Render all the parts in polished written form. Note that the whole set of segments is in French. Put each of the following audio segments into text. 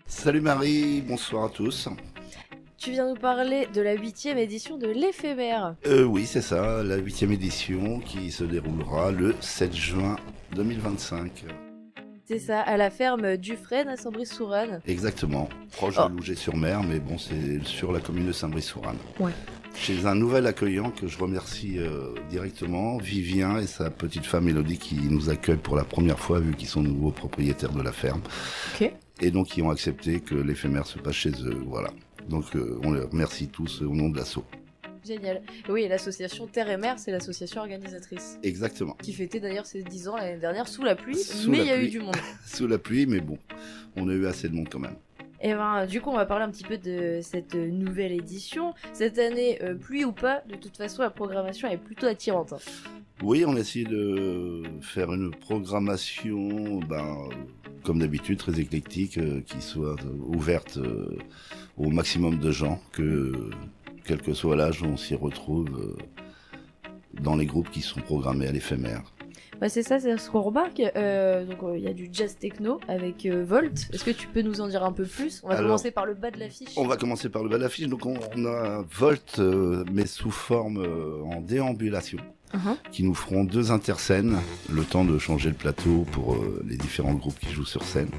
Salut Marie, bonsoir à tous. Tu viens nous parler de la 8e édition de l'éphémère. Oui, c'est ça, la 8e édition qui se déroulera le 7 juin 2025. C'est ça, à la ferme Dufresne à Saint-Brice-Souranne. Exactement, proche de Lougé-sur-Mer, mais bon, c'est sur la commune de Saint-Brice-Souranne. Ouais. Chez un nouvel accueillant que je remercie directement, Vivien et sa petite femme Élodie qui nous accueillent pour la première fois vu qu'ils sont nouveaux propriétaires de la ferme. Ok. Et donc ils ont accepté que l'éphémère se passe chez eux, voilà. Donc on les remercie tous au nom de l'asso. Génial. Oui, et l'association Terre et Mer, c'est l'association organisatrice. Exactement. Qui fêtait d'ailleurs ses 10 ans l'année dernière sous la pluie, Sous mais la il y a pluie. eu du monde. Sous la pluie, mais bon, on a eu assez de monde quand même. Et ben, du coup, on va parler un petit peu de cette nouvelle édition. Cette année, pluie ou pas, de toute façon, la programmation est plutôt attirante. Oui, on a essayé de faire une programmation, comme d'habitude, très éclectique, qui soit ouverte au maximum de gens, que quel que soit l'âge, on s'y retrouve dans les groupes qui sont programmés à l'éphémère. Bah c'est ça, c'est ce qu'on remarque. Donc il y a du jazz techno avec Volt. Est-ce que tu peux nous en dire un peu plus? On va commencer par le bas de l'affiche. On va commencer par le bas de l'affiche. Donc on a Volt, mais sous forme en déambulation, qui nous feront 2 interscènes, le temps de changer le plateau pour les différents groupes qui jouent sur scène.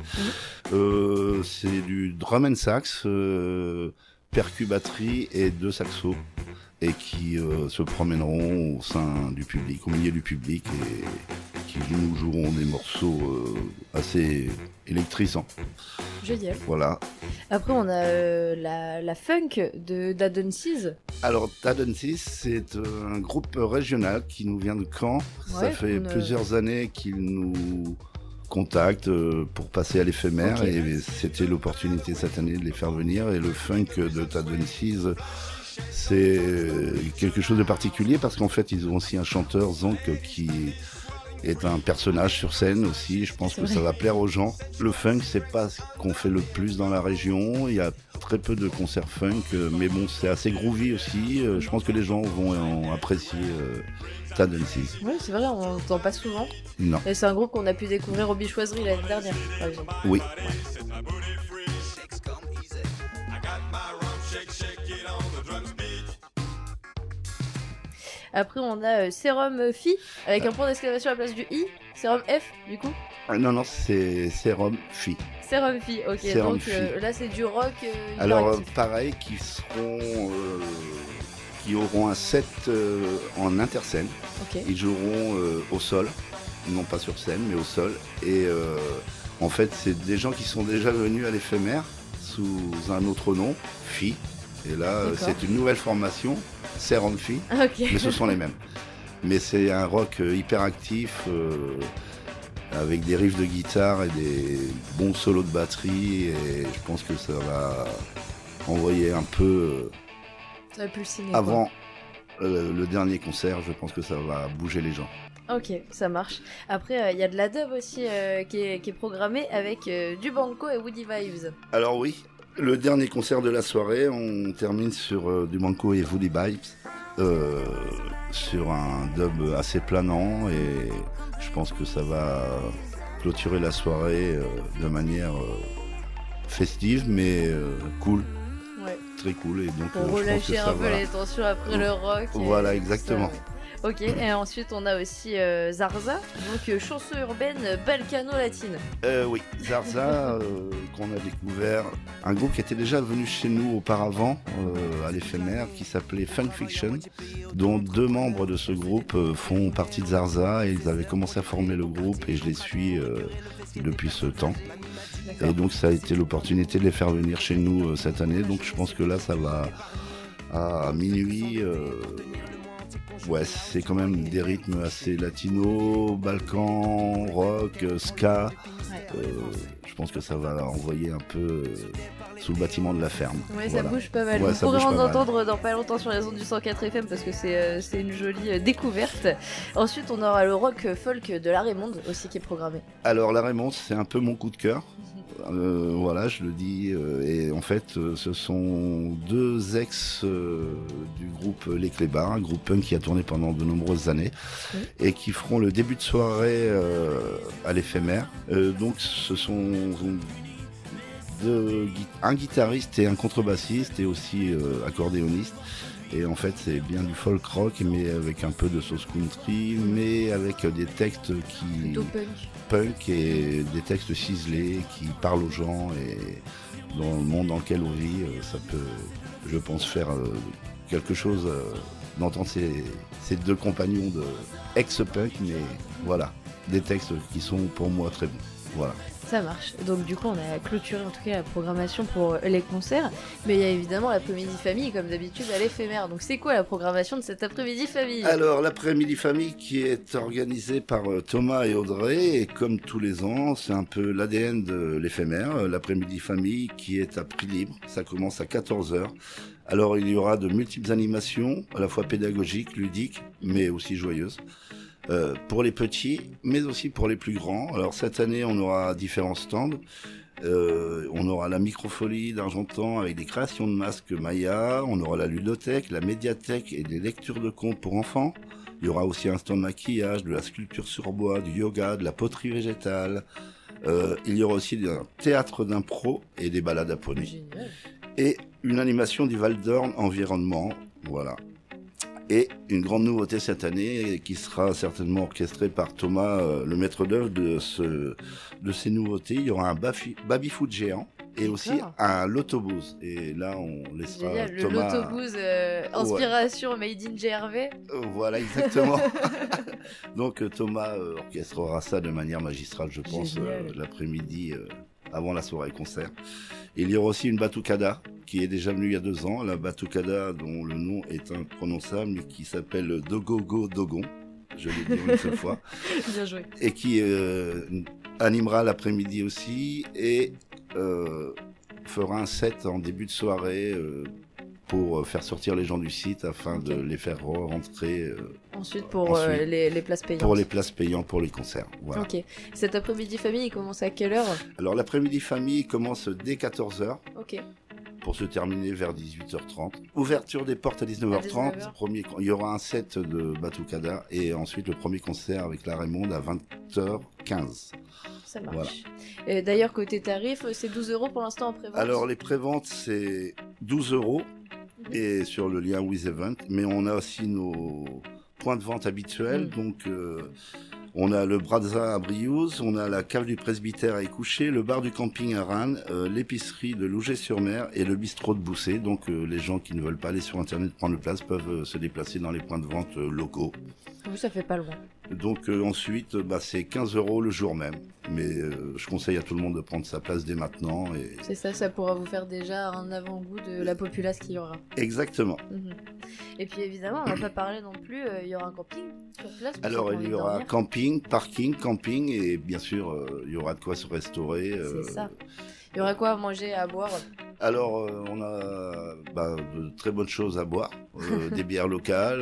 C'est du drum and sax, percu batterie et 2 saxos, et qui se promèneront au sein du public, au milieu du public, et qui nous joueront des morceaux assez électrisants. Génial. Voilà. Après, on a la funk de d'Adensis. Alors, Tadensis, c'est un groupe régional qui nous vient de Caen. Ça fait plusieurs années qu'ils nous contactent pour passer à l'éphémère, et c'était l'opportunité cette année de les faire venir. Et le funk de Tadensis, c'est quelque chose de particulier parce qu'en fait, ils ont aussi un chanteur, Zonk, qui est un personnage sur scène aussi. Je pense que ça va plaire aux gens. Le funk, c'est pas ce qu'on fait le plus dans la région. Il y a très peu de concerts funk, mais bon, c'est assez groovy aussi. Je pense que les gens vont apprécier Tadensis. Oui, c'est vrai, on n'entend pas souvent. Non. Et c'est un groupe qu'on a pu découvrir au Bichoiserie l'année dernière, par exemple. Oui. Après, on a Serum Phi, avec un point d'exclamation à la place du I. Serum F, du coup. Non, c'est Serum Phi. Serum Phi, ok. Serum donc Phi. là, c'est du rock. Alors, pareil, qui auront un set en interscène. Okay. Ils joueront au sol, non pas sur scène, mais au sol. Et en fait, c'est des gens qui sont déjà venus à l'éphémère sous un autre nom, Phi. Et là, c'est une nouvelle formation, Serum Phi, mais ce sont les mêmes. Mais c'est un rock hyper actif, avec des riffs de guitare et des bons solos de batterie. Et je pense que ça va envoyer un peu... ça va pulser. Avant le dernier concert, je pense que ça va bouger les gens. Ok, ça marche. Après, il y a de la dub aussi qui est programmée avec du Banco et Woody Vibes. Alors oui, le dernier concert de la soirée, on termine sur du Banco et Woody Vibes, sur un dub assez planant, et je pense que ça va clôturer la soirée de manière festive, mais cool. Ouais. Très cool, et donc pour relâcher un peu les tensions après le rock. Voilà, exactement. Ça, ok, et ensuite on a aussi Zarza, donc chanson urbaine balkano-latine. Oui, Zarza, qu'on a découvert, un groupe qui était déjà venu chez nous auparavant, à l'éphémère, qui s'appelait Funk Fiction, dont 2 membres de ce groupe font partie de Zarza, et ils avaient commencé à former le groupe, et je les suis depuis ce temps. Et donc ça a été l'opportunité de les faire venir chez nous cette année, donc je pense que là ça va à minuit. Ouais, c'est quand même des rythmes assez latino, balkan, rock, ska. Je pense que ça va envoyer un peu sous le bâtiment de la ferme. Ouais, voilà. Ça bouge pas mal. Vous pourrez en entendre dans pas longtemps sur les ondes du 104 FM parce que c'est une jolie découverte. Ensuite, on aura le rock folk de La Raymonde aussi qui est programmé. Alors, La Raymonde, c'est un peu mon coup de cœur. Voilà, je le dis. Et en fait, ce sont 2 ex du groupe Les Clébards, un groupe punk qui a tourné pendant de nombreuses années, et qui feront le début de soirée à l'éphémère. Donc, ce sont un guitariste et un contrebassiste et aussi accordéoniste. Et en fait, c'est bien du folk rock, mais avec un peu de sauce country, mais avec des textes qui... Plutôt punk et des textes ciselés qui parlent aux gens. Et dans le monde dans lequel on vit, ça peut, je pense, faire quelque chose d'entendre ces deux compagnons de ex-punk, mais voilà, des textes qui sont pour moi très bons. Voilà. Ça marche. Donc du coup, on a clôturé en tout cas la programmation pour les concerts. Mais il y a évidemment l'après-midi famille, comme d'habitude, à l'éphémère. Donc c'est quoi la programmation de cet après-midi famille ? Alors, l'après-midi famille qui est organisé par Thomas et Audrey. Et comme tous les ans, c'est un peu l'ADN de l'éphémère. L'après-midi famille qui est à prix libre. Ça commence à 14h. Alors, il y aura de multiples animations, à la fois pédagogiques, ludiques, mais aussi joyeuses. Pour les petits, mais aussi pour les plus grands. Alors cette année, on aura différents stands. On aura la microfolie d'Argentan avec des créations de masques Maya. On aura la ludothèque, la médiathèque et des lectures de contes pour enfants. Il y aura aussi un stand maquillage, de la sculpture sur bois, du yoga, de la poterie végétale. Il y aura aussi un théâtre d'impro et des balades à poney. Génial. Et une animation du Val d'Orne environnement. Voilà. Et une grande nouveauté cette année qui sera certainement orchestrée par Thomas, le maître d'œuvre de ces nouveautés. Il y aura un baby-foot géant et aussi un l'autobus. Et là, on laissera Génial, Thomas... l'autobus inspiration made in GRV. Voilà, exactement. Donc Thomas orchestrera ça de manière magistrale, je pense, l'après-midi avant la soirée concert. Il y aura aussi une batucada qui est déjà venue il y a 2 ans, la batucada dont le nom est imprononçable mais qui s'appelle Dogogo Dogon, je l'ai dit une seule fois. Bien joué. Et qui animera l'après-midi aussi et fera un set en début de soirée pour faire sortir les gens du site afin de les faire rentrer. Ensuite pour les places payantes. Pour les places payantes pour les concerts. Voilà. Ok. Cet après-midi famille, il commence à quelle heure ? Alors l'après-midi famille commence dès 14h. Ok. Pour se terminer vers 18h30. Ouverture des portes à 19h30. Il y aura un set de Batucada et ensuite le premier concert avec la Raymonde à 20h15. Ça marche. Voilà. Et d'ailleurs, côté tarif, c'est 12 € pour l'instant en prévente. Alors les préventes, c'est 12 € et sur le lien With Event, mais on a aussi nos points de vente habituels. Donc on a le Brazza à Briouze, on a la cave du presbytère à Écouché, le bar du camping à Rennes, l'épicerie de Louget-sur-Mer et le bistrot de Boussé. Donc les gens qui ne veulent pas aller sur internet prendre place peuvent se déplacer dans les points de vente locaux. Oui, ça fait pas loin. Donc ensuite, c'est 15 € le jour même. Mais je conseille à tout le monde de prendre sa place dès maintenant. Et... C'est ça, ça pourra vous faire déjà un avant-goût de la populace qu'il y aura. Exactement. Et puis évidemment, on va pas parler non plus, il y aura un camping sur place. Alors il y aura camping, parking, camping et bien sûr il y aura de quoi se restaurer. C'est ça. Il y aura quoi à manger, à boire ? Alors on a de très bonnes choses à boire, des bières locales,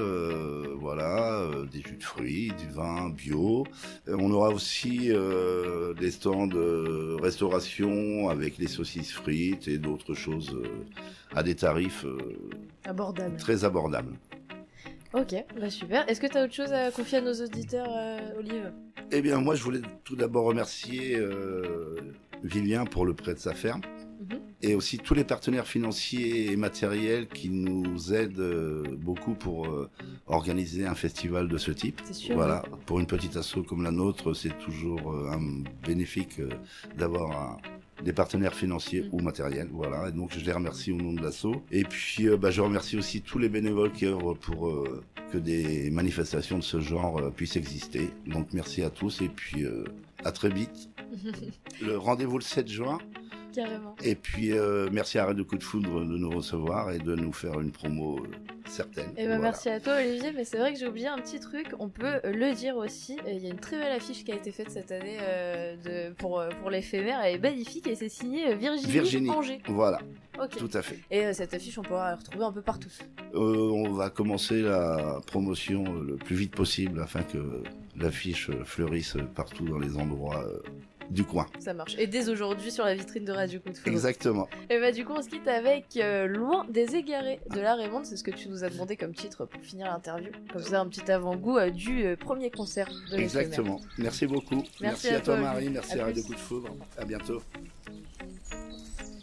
des jus de fruits, du vin bio. On aura aussi des stands de restauration avec les saucisses frites et d'autres choses à des tarifs abordables. Très abordables. Ok, super. Est-ce que tu as autre chose à confier à nos auditeurs, Olive ? Eh bien, moi, je voulais tout d'abord remercier Vivien pour le prêt de sa ferme. Et aussi tous les partenaires financiers et matériels qui nous aident beaucoup pour organiser un festival de ce type. C'est sûr. Voilà, pour une petite asso comme la nôtre, c'est toujours bénéfique d'avoir des partenaires financiers ou matériels. Voilà, et donc je les remercie au nom de l'asso. Et puis je remercie aussi tous les bénévoles qui œuvrent pour que des manifestations de ce genre puissent exister. Donc merci à tous et puis à très vite. Le rendez-vous le 7 juin. Carrément. Et puis merci à Radio Coup de Foudre de nous recevoir et de nous faire une promo certaine. Et merci à toi Olivier, mais c'est vrai que j'ai oublié un petit truc, on peut le dire aussi, il y a une très belle affiche qui a été faite cette année pour l'éphémère, elle est magnifique et c'est signé Virginie Angers. Voilà. Okay. Tout à fait. Et cette affiche, on pourra la retrouver un peu partout. On va commencer la promotion le plus vite possible afin que l'affiche fleurisse partout dans les endroits du coin. Ça marche. Et dès aujourd'hui sur la vitrine de Radio Coup de Foudre. Exactement. Et du coup, on se quitte avec Loin des égarés de la Raymonde. C'est ce que tu nous as demandé comme titre pour finir l'interview. Comme ça, un petit avant-goût du premier concert de l'éphémère. Exactement. Merci beaucoup. Merci à toi, Marie. Merci à Radio Coup de Foudre. À bientôt.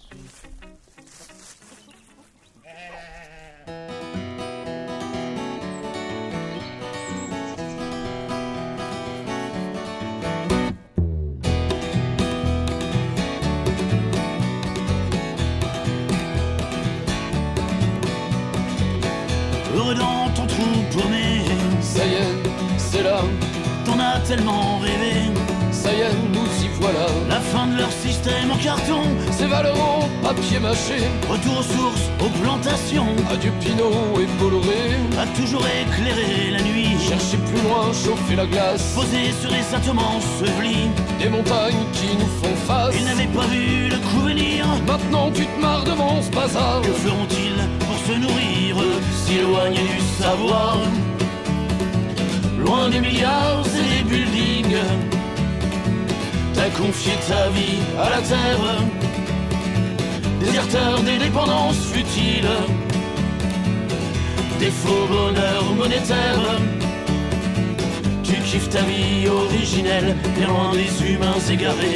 tellement rêvé. Ça y est, nous y voilà. La fin de leur système en carton, Ces valeurs en papier mâché. retour aux sources, aux plantations. Adieu Pinot et Bolloré. A toujours éclairé la nuit. Chercher plus loin, chauffer la glace. Posé sur des atomes ensevelis. Des montagnes qui nous font face. Ils n'avaient pas vu le coup venir. Maintenant tu te marres devant ce bazar. Que feront-ils pour se nourrir, s'éloigner du savoir? Loin des milliards et des buildings, t'as confié ta vie à la terre. Déserteur des dépendances futiles, des faux bonheurs monétaires. Tu kiffes ta vie originelle, bien loin des humains égarés.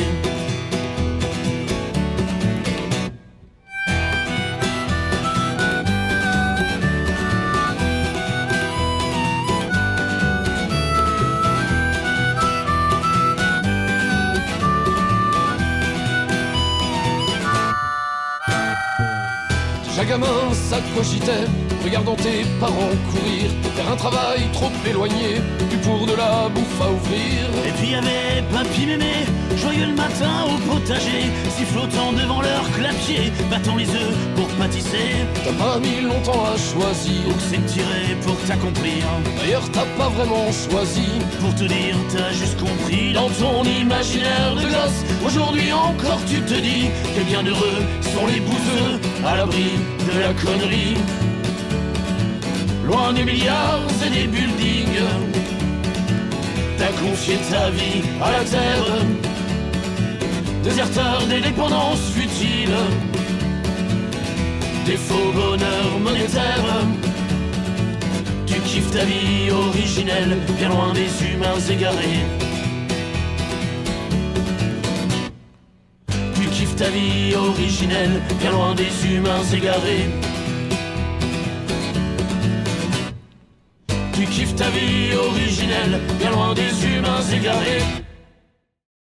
Gamin, ça cogitait, regardant tes parents courir vers un travail trop éloigné, du pour de la bouffe à ouvrir. Et puis y avait papy mémé, joyeux le matin au potager, sifflotant devant leur clapier, battant les œufs pour pâtisser. T'as pas mis longtemps à choisir, Donc c'est tiré pour t'accomplir. d'ailleurs t'as pas vraiment choisi. Pour te dire, t'as juste compris. Dans ton imaginaire de gosse, aujourd'hui encore tu te dis que bien heureux sont les bouseux, à l'abri de la connerie. Loin des milliards et des buildings, t'as confié ta vie à la terre. Déserteur des dépendances futiles, des faux bonheurs monétaires. Tu kiffes ta vie originelle, bien loin des humains égarés. Tu kiffes ta vie originelle, bien loin des humains égarés. Tu kiffes ta vie originelle, bien loin des humains égarés.